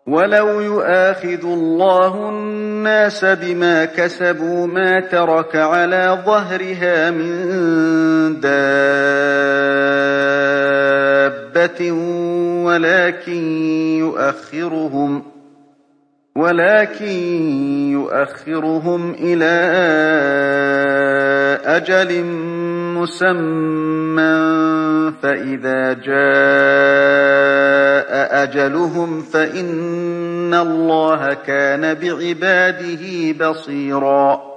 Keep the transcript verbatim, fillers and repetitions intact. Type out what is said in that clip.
وَلَوْ يُؤَاخِذُ اللَّهُ النَّاسَ بِمَا كَسَبُوا مَا تَرَكَ عَلَىٰ ظَهْرِهَا مِن دَابَّةٍ وَلَٰكِن يُؤَخِّرُهُمْ ولكن يؤخرهم إلى أجل مسمى فإذا جاء أجلهم فإن الله كان بعباده بصيرا